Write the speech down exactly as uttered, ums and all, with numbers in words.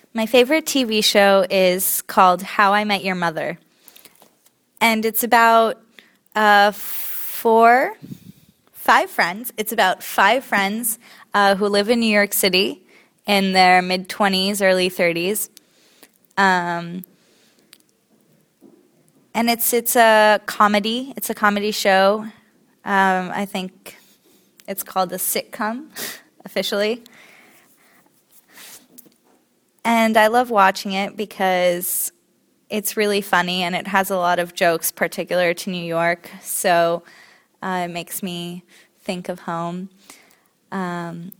My favorite T V show is called How I Met Your Mother. And it's about uh, four, five friends. It's about five friends uh, who live in New York City in their mid-twenties, early thirties. Um, and it's it's a comedy. It's a comedy show. Um, I think it's called a sitcom, officially. And I love watching it because it's really funny and it has a lot of jokes particular to New York, so uh, it makes me think of home. Um,